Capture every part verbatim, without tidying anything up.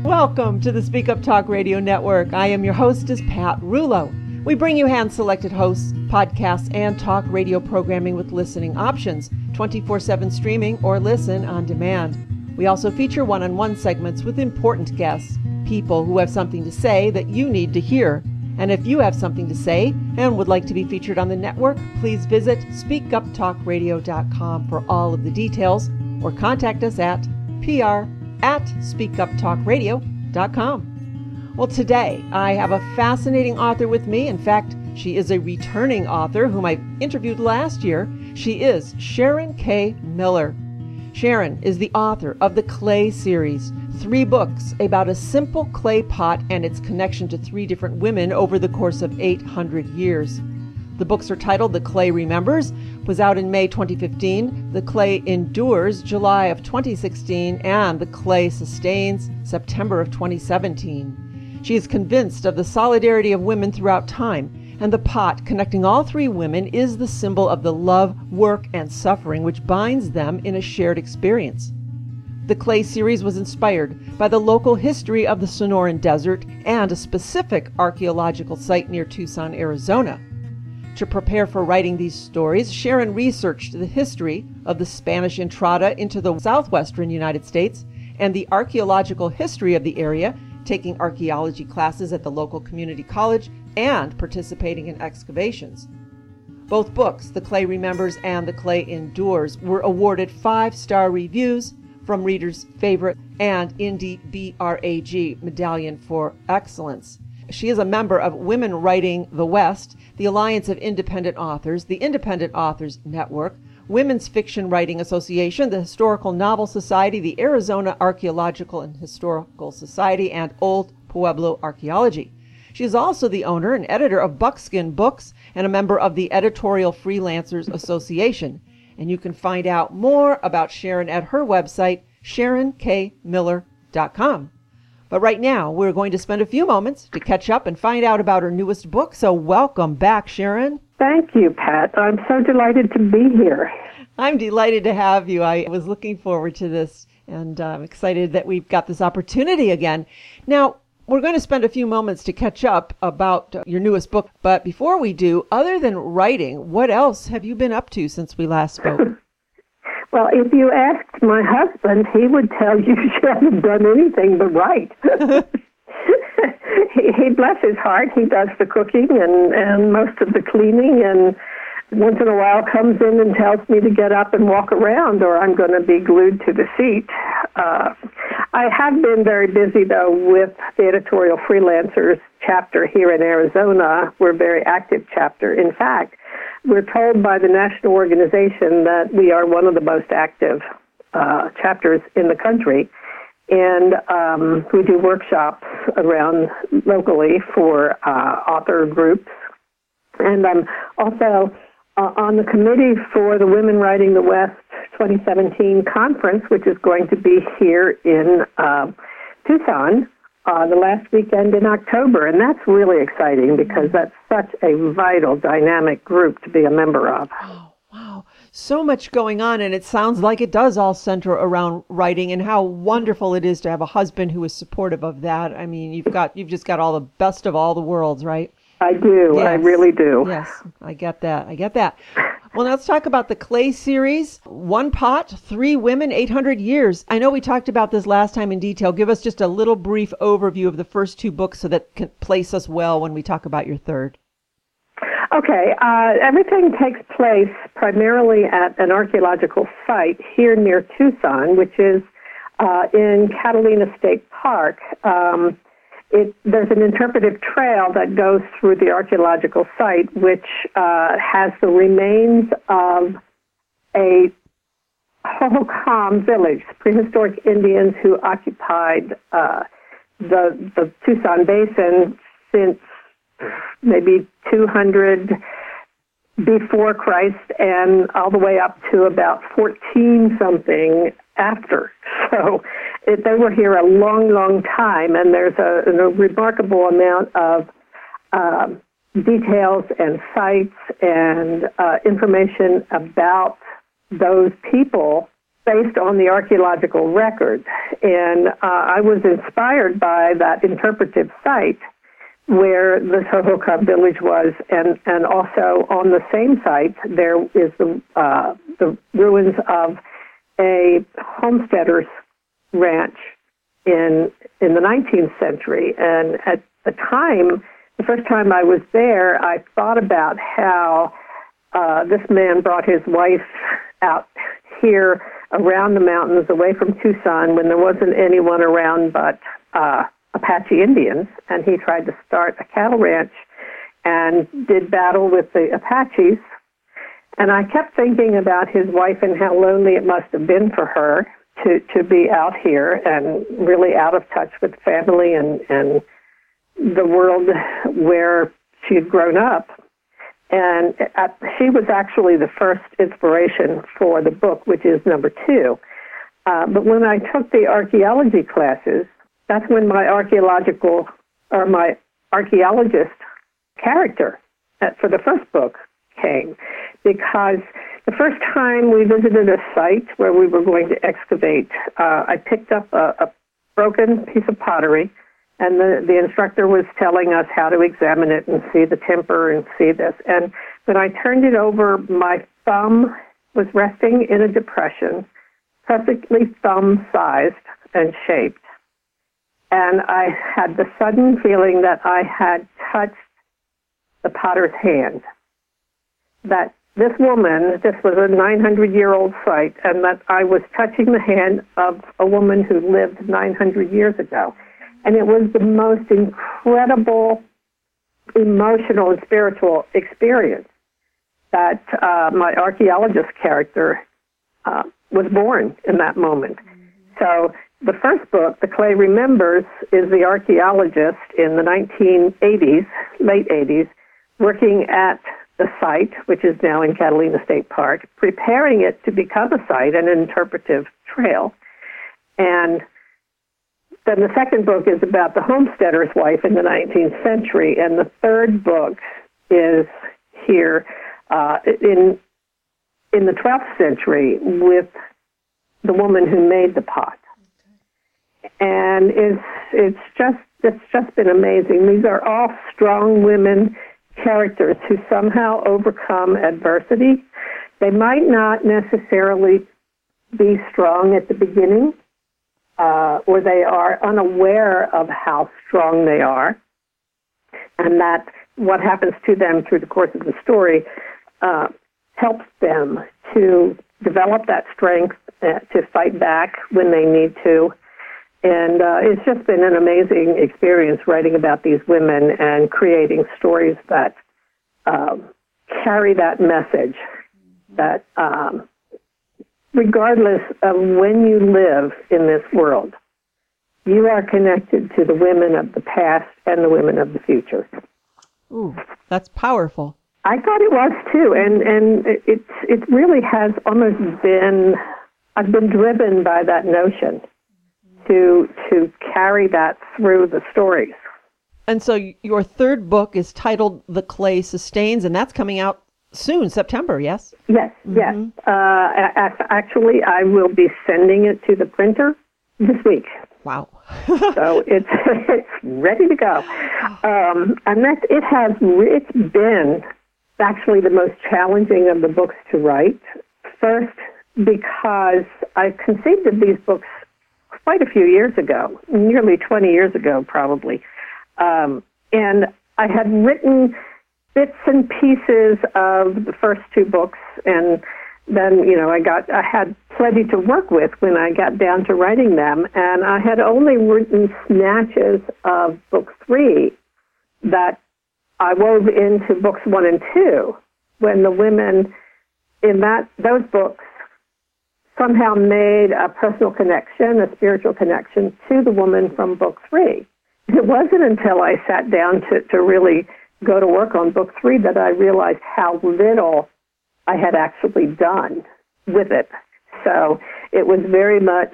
Welcome to the Speak Up Talk Radio Network. I am your hostess, Pat Rulo. We bring you hand-selected hosts, podcasts, and talk radio programming with listening options, twenty-four seven streaming or listen on demand. We also feature one-on-one segments with important guests, people who have something to say that you need to hear. And if you have something to say and would like to be featured on the network, please visit speak up talk radio dot com for all of the details, or contact us at P R at speak up talk radio dot com. Well, today I have a fascinating author with me. In fact, she is a returning author whom I interviewed last year. She is Sharon K. Miller. Sharon is the author of the Clay series, three books about a simple clay pot and its connection to three different women over the course of eight hundred years. The books are titled The Clay Remembers, was out in May twenty fifteen, The Clay Endures, July of twenty sixteen, and The Clay Sustains, September of twenty seventeen. She is convinced of the solidarity of women throughout time, and the pot connecting all three women is the symbol of the love, work, and suffering which binds them in a shared experience. The Clay series was inspired by the local history of the Sonoran Desert and a specific archaeological site near Tucson, Arizona. To prepare for writing these stories, Sharon researched the history of the Spanish entrada into the southwestern United States and the archaeological history of the area, taking archaeology classes at the local community college and participating in excavations. Both books, The Clay Remembers and The Clay Endures, were awarded five-star reviews from Reader's Favorite and Indie B R A G Medallion for Excellence. She is a member of Women Writing the West, the Alliance of Independent Authors, the Independent Authors Network, Women's Fiction Writing Association, the Historical Novel Society, the Arizona Archaeological and Historical Society, and Old Pueblo Archaeology. She is also the owner and editor of Buckskin Books and a member of the Editorial Freelancers Association. And you can find out more about Sharon at her website, sharon k miller dot com. But right now, we're going to spend a few moments to catch up and find out about her newest book. So welcome back, Sharon. Thank you, Pat. I'm so delighted to be here. I'm delighted to have you. I was looking forward to this, and I'm excited that we've got this opportunity again. Now, we're going to spend a few moments to catch up about uh, your newest book. But before we do, other than writing, what else have you been up to since we last spoke? Well, if you asked my husband, he would tell you she hasn't done anything but write. he, he, bless his heart, he does the cooking and, and most of the cleaning, and once in a while comes in and tells me to get up and walk around or I'm going to be glued to the seat. Uh, I have been very busy, though, with the Editorial Freelancers chapter here in Arizona. We're a very active chapter. In fact, we're told by the national organization that we are one of the most active uh, chapters in the country. And um, we do workshops around locally for uh, author groups. And I'm also uh, on the committee for the Women Writing the West twenty seventeen conference, which is going to be here in uh, Tucson uh, the last weekend in October. And that's really exciting because that's such a vital, dynamic group to be a member of. Oh, wow. So much going on, and it sounds like it does all center around writing, and how wonderful it is to have a husband who is supportive of that. I mean, you've got you've just got all the best of all the worlds, right? I do. Yes. I really do. Yes, I get that. I get that. Well, now let's talk about the Clay series. One pot, three women, eight hundred years. I know we talked about this last time in detail. Give us just a little brief overview of the first two books so that can place us well when we talk about your third. Okay. Uh, everything takes place primarily at an archaeological site here near Tucson, which is uh, in Catalina State Park. Um, It, there's an interpretive trail that goes through the archaeological site, which uh, has the remains of a Hohokam village, prehistoric Indians who occupied uh, the, the Tucson Basin since maybe two hundred before Christ and all the way up to about fourteen something after. So it, they were here a long, long time, and there's a, a remarkable amount of uh, details and sites and uh, information about those people based on the archaeological records. And uh, I was inspired by that interpretive site where the Hohokam village was, and, and also on the same site there is the uh, the ruins of a homesteader's ranch in in the nineteenth century. And at the time, the first time I was there, I thought about how uh, this man brought his wife out here around the mountains, away from Tucson, when there wasn't anyone around but uh, Apache Indians, and he tried to start a cattle ranch and did battle with the Apaches. And I kept thinking about his wife and how lonely it must have been for her to, to be out here and really out of touch with family and, and the world where she had grown up. And at, she was actually the first inspiration for the book, which is number two. Uh, but when I took the archaeology classes, that's when my archaeological, or my archaeologist character for the first book came. Because the first time we visited a site where we were going to excavate, uh, I picked up a, a broken piece of pottery, and the, the instructor was telling us how to examine it and see the temper and see this. And when I turned it over, my thumb was resting in a depression, perfectly thumb-sized and shaped. And I had the sudden feeling that I had touched the potter's hand. That this woman, this was a nine hundred year old site, and that I was touching the hand of a woman who lived nine hundred years ago. And it was the most incredible emotional and spiritual experience that uh, my archaeologist character uh, was born in that moment. So the first book, The Clay Remembers, is the archaeologist in the nineteen eighties, late eighties, working at the site, which is now in Catalina State Park, preparing it to become a site, an interpretive trail. And then the second book is about the homesteader's wife in the nineteenth century, and the third book is here uh, in in the twelfth century with the woman who made the pot. And it's it's just it's just been amazing. These are all strong women characters who somehow overcome adversity. They might not necessarily be strong at the beginning, uh, or they are unaware of how strong they are, and that what happens to them through the course of the story uh, helps them to develop that strength uh, to fight back when they need to. And uh, it's just been an amazing experience writing about these women and creating stories that um, carry that message that um, regardless of when you live in this world, you are connected to the women of the past and the women of the future. Ooh, that's powerful. I thought it was too, and and it it really has almost been. I've been driven by that notion to to carry that through the stories. And so your third book is titled The Clay Sustains, and that's coming out soon, September, yes? Yes, mm-hmm. yes. Uh, actually, I will be sending it to the printer this week. Wow. So it's it's ready to go. Um, and that it has it's been actually the most challenging of the books to write. First, because I conceived of these books quite a few years ago, nearly twenty years ago, probably. Um, and I had written bits and pieces of the first two books, and then, you know, I got I had plenty to work with when I got down to writing them, and I had only written snatches of book three that I wove into books one and two, when the women in that those books somehow made a personal connection, a spiritual connection to the woman from book three. It wasn't until I sat down to, to really go to work on book three that I realized how little I had actually done with it. So it was very much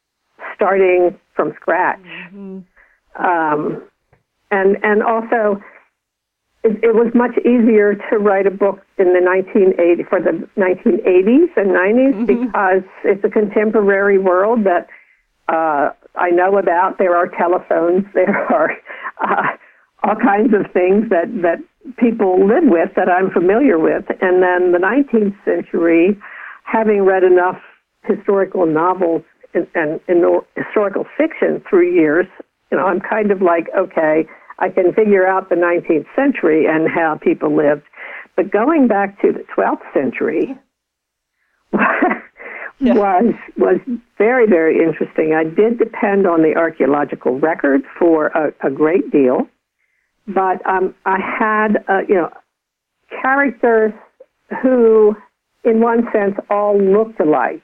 starting from scratch. Mm-hmm. Um, and and also, it, it was much easier to write a book in the nineteen eighties for the nineteen eighties and nineties mm-hmm. because it's a contemporary world that uh, I know about. There are telephones, there are uh, all kinds of things that, that people live with that I'm familiar with. And then the nineteenth century, having read enough historical novels and, and, and historical fiction through years, you know, I'm kind of like, okay, I can figure out the nineteenth century and how people lived. But going back to the twelfth century yeah. was was very, very interesting. I did depend on the archaeological record for a, a great deal, but um, I had, uh, you know, characters who, in one sense, all looked alike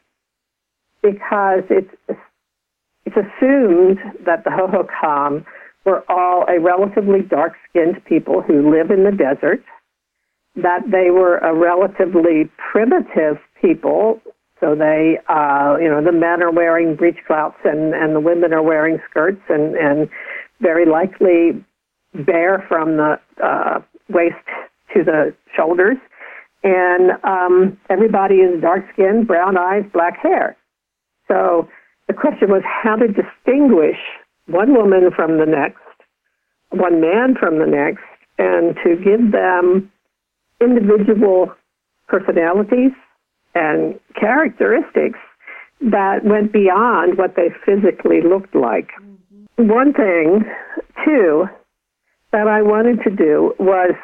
because it's it's assumed that the Hohokam were all a relatively dark-skinned people who live in the desert, that they were a relatively primitive people, so they, uh, you know, the men are wearing breechclouts and, and the women are wearing skirts and, and very likely bare from the uh, waist to the shoulders, and um, everybody is dark-skinned, brown eyes, black hair. So the question was how to distinguish one woman from the next, one man from the next, and to give them individual personalities and characteristics that went beyond what they physically looked like. Mm-hmm. One thing, too, that I wanted to do was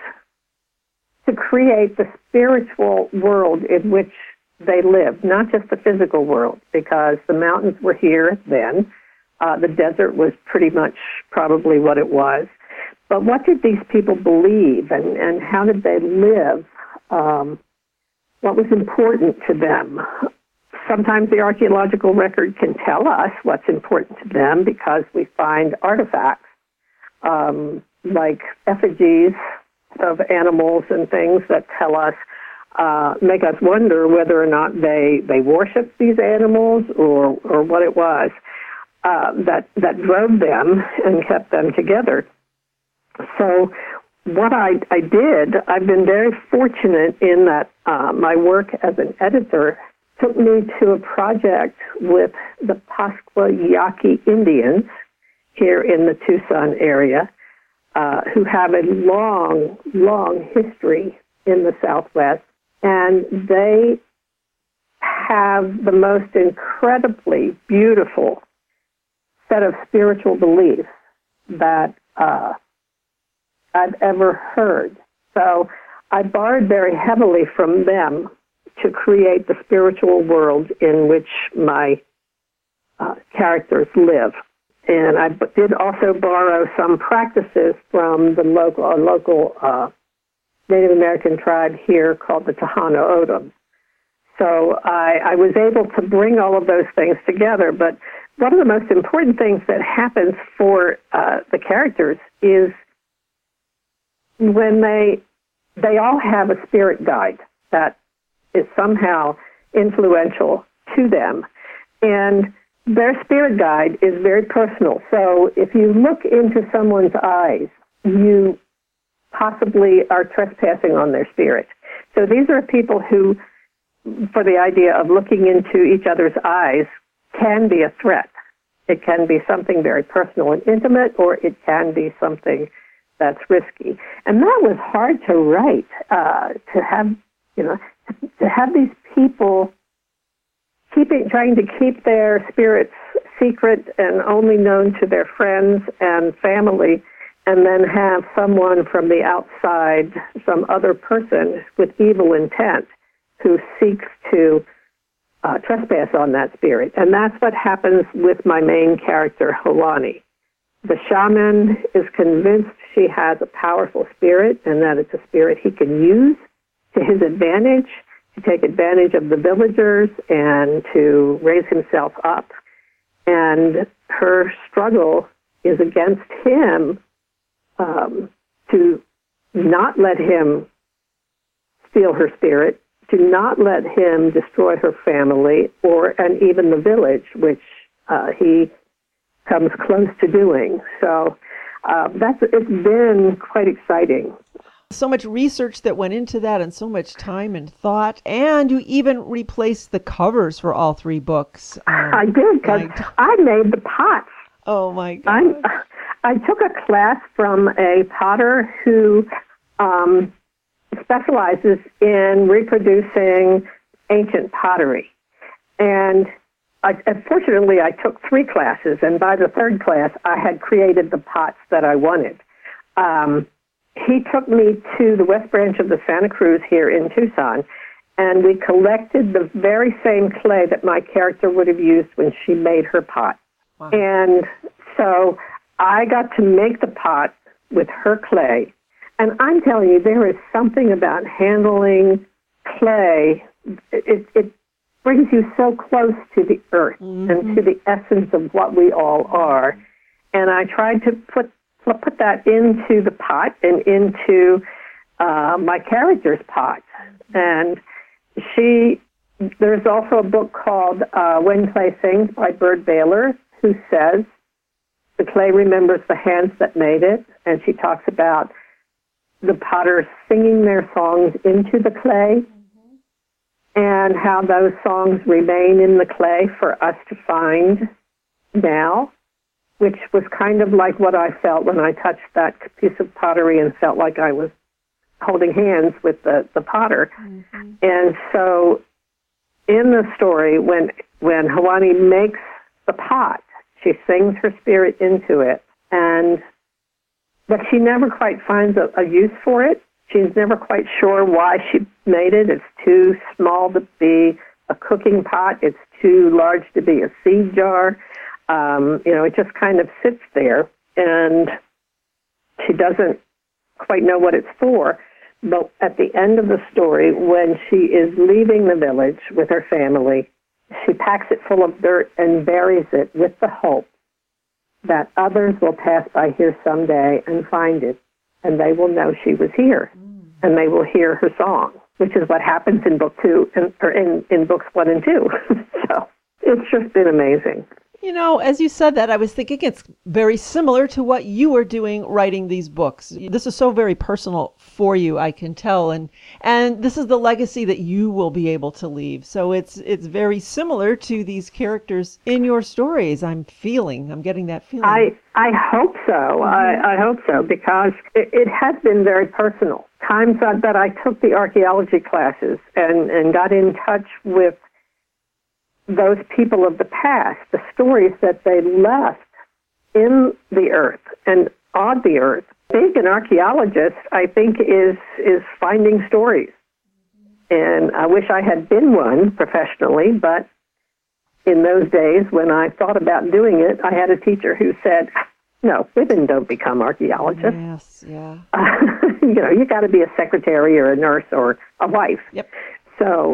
to create the spiritual world in which they lived, not just the physical world, because the mountains were here then. Uh, the desert was pretty much probably what it was. But what did these people believe, and, and how did they live? Um, what was important to them? Sometimes the archaeological record can tell us what's important to them because we find artifacts um, like effigies of animals and things that tell us, uh, make us wonder whether or not they, they worshiped these animals or, or what it was. Uh, that that drove them and kept them together. So what I, I did, I've been very fortunate in that uh, my work as an editor took me to a project with the Pascua Yaqui Indians here in the Tucson area, uh, who have a long, long history in the Southwest, and they have the most incredibly beautiful set of spiritual beliefs that uh, I've ever heard. So I borrowed very heavily from them to create the spiritual world in which my uh, characters live. And I did also borrow some practices from the local, a local uh, Native American tribe here called the Tohono O'odham. So I, I was able to bring all of those things together, but one of the most important things that happens for uh, the characters is when they they all have a spirit guide that is somehow influential to them. And their spirit guide is very personal. So if you look into someone's eyes, you possibly are trespassing on their spirit. So these are people who, for the idea of looking into each other's eyes, can be a threat. It can be something very personal and intimate, or it can be something that's risky. And that was hard to write, uh, to have, you know, to have these people keeping, trying to keep their spirits secret and only known to their friends and family, and then have someone from the outside, some other person with evil intent who seeks to Uh, trespass on that spirit. And that's what happens with my main character, Holani. The shaman is convinced she has a powerful spirit and that it's a spirit he can use to his advantage, to take advantage of the villagers and to raise himself up. And her struggle is against him um, to not let him steal her spirit, to not let him destroy her family or and even the village, which uh, he comes close to doing. So uh, that's it's been quite exciting. So much research that went into that and so much time and thought. And you even replaced the covers for all three books. Um, I did, because I made the pots. Oh, my God. I, I took a class from a potter who um, specializes in reproducing ancient pottery. And I, fortunately, I took three classes, and by the third class, I had created the pots that I wanted. Um, he took me to the West Branch of the Santa Cruz here in Tucson, and we collected the very same clay that my character would have used when she made her pot. Wow. And so I got to make the pot with her clay. And I'm telling you, there is something about handling clay. It, it brings you so close to the earth mm-hmm. and to the essence of what we all are. And I tried to put put that into the pot and into uh, my character's pot. And she, there's also a book called uh, When Clay Sings by Bird Baylor, who says the clay remembers the hands that made it. And she talks about the potters singing their songs into the clay mm-hmm. and how those songs remain in the clay for us to find now, which was kind of like what I felt when I touched that piece of pottery and felt like I was holding hands with the, the potter. Mm-hmm. And so in the story, when when Hawani makes the pot, she sings her spirit into it, and but she never quite finds a, a use for it. She's never quite sure why she made it. It's too small to be a cooking pot. It's too large to be a seed jar. Um, you know, it just kind of sits there, and she doesn't quite know what it's for. But at the end of the story, when she is leaving the village with her family, she packs it full of dirt and buries it with the hope that others will pass by here someday and find it, and they will know she was here, mm. and they will hear her song, which is what happens in book two, and, or in, in books one and two. So it's just been amazing. You know, as you said that, I was thinking it's very similar to what you were doing writing these books. This is so very personal for you, I can tell, and and this is the legacy that you will be able to leave. So it's it's very similar to these characters in your stories. I'm feeling, I'm getting that feeling. I I hope so. Mm-hmm. I, I hope so, because it, it has been very personal. Times that, that I took the archaeology classes and, and got in touch with those people of the past, the stories that they left in the earth and on the earth. Being an archaeologist, I think, is is finding stories. And I wish I had been one professionally, but in those days when I thought about doing it, I had a teacher who said, no, women don't become archaeologists. Yes, yeah. Uh, you know, you got to be a secretary or a nurse or a wife. Yep. So,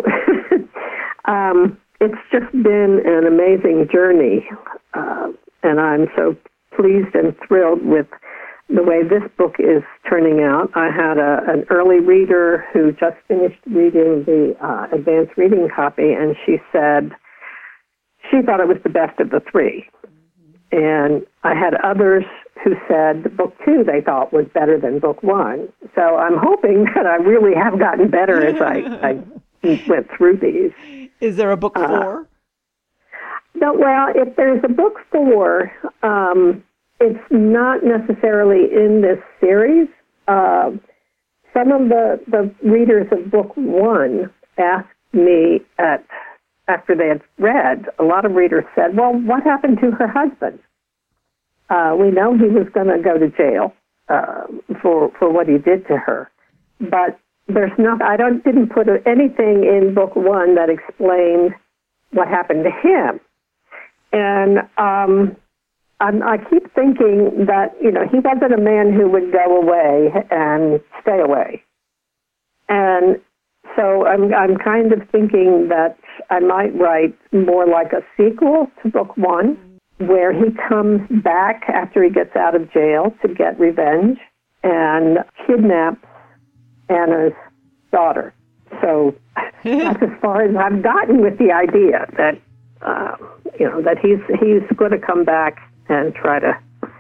um, it's just been an amazing journey, uh, and I'm so pleased and thrilled with the way this book is turning out. I had a, an early reader who just finished reading the uh, advanced reading copy, and she said she thought it was the best of the three. Mm-hmm. And I had others who said book two they thought was better than book one. So I'm hoping that I really have gotten better as I, I went through these. Is there a book four? Uh, no, well, if there's a book four, um, it's not necessarily in this series. Uh, some of the, the readers of book one asked me at, after they had read, a lot of readers said, well, what happened to her husband? Uh, we know he was going to go to jail uh, for for what he did to her, but there's not. I don't didn't put anything in book one that explained what happened to him, and um, I'm, I keep thinking that you know he wasn't a man who would go away and stay away, and so I'm I'm kind of thinking that I might write more like a sequel to book one, where he comes back after he gets out of jail to get revenge and kidnaps Anna's daughter. So that's as far as I've gotten with the idea that, uh, you know, that he's he's going to come back and try to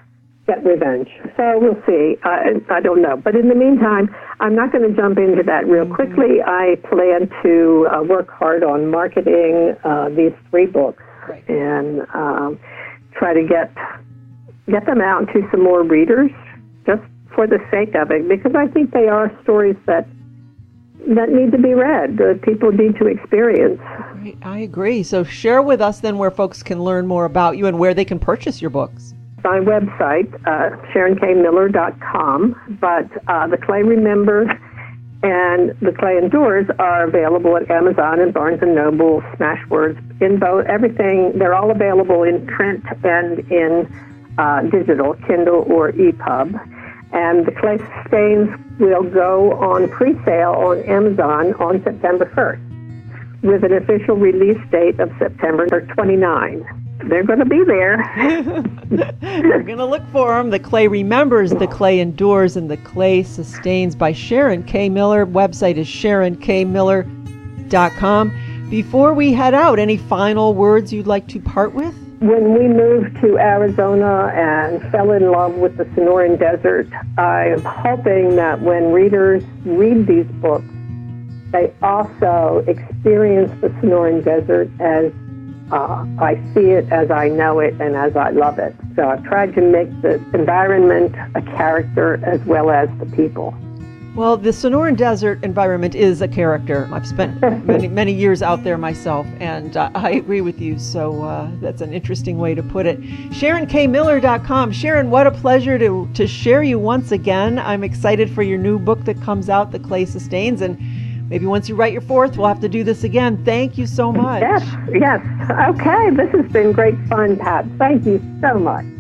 get revenge. So we'll see. I, I don't know. But in the meantime, I'm not going to jump into that real quickly. I plan to uh, work hard on marketing uh, these three books Right. and um, try to get get them out to some more readers, just for the sake of it, because I think they are stories that that need to be read, that people need to experience. Right, I agree. So share with us then where folks can learn more about you and where they can purchase your books. My website, uh, sharon k miller dot com, but uh, The Clay Remembers and The Clay Endures are available at Amazon and Barnes and Noble, Smashwords, in both, everything. They're all available in print and in uh, digital, Kindle or E P U B. And The Clay Sustains will go on pre-sale on Amazon on September first, with an official release date of September twenty-ninth. They're going to be there. We're going to look for them. The Clay Remembers, The Clay Endures, and The Clay Sustains by Sharon K. Miller. Website is sharon k miller dot com. Before we head out, any final words you'd like to part with? When we moved to Arizona and fell in love with the Sonoran Desert, I'm hoping that when readers read these books, they also experience the Sonoran Desert as uh, I see it, as I know it, and as I love it. So I've tried to make the environment a character as well as the people. Well, the Sonoran Desert environment is a character. I've spent many, many years out there myself, and uh, I agree with you. So uh, that's an interesting way to put it. sharon k miller dot com. Sharon, what a pleasure to, to share you once again. I'm excited for your new book that comes out, The Clay Sustains, and maybe once you write your fourth, we'll have to do this again. Thank you so much. Yes, yes. Okay, this has been great fun, Pat. Thank you so much.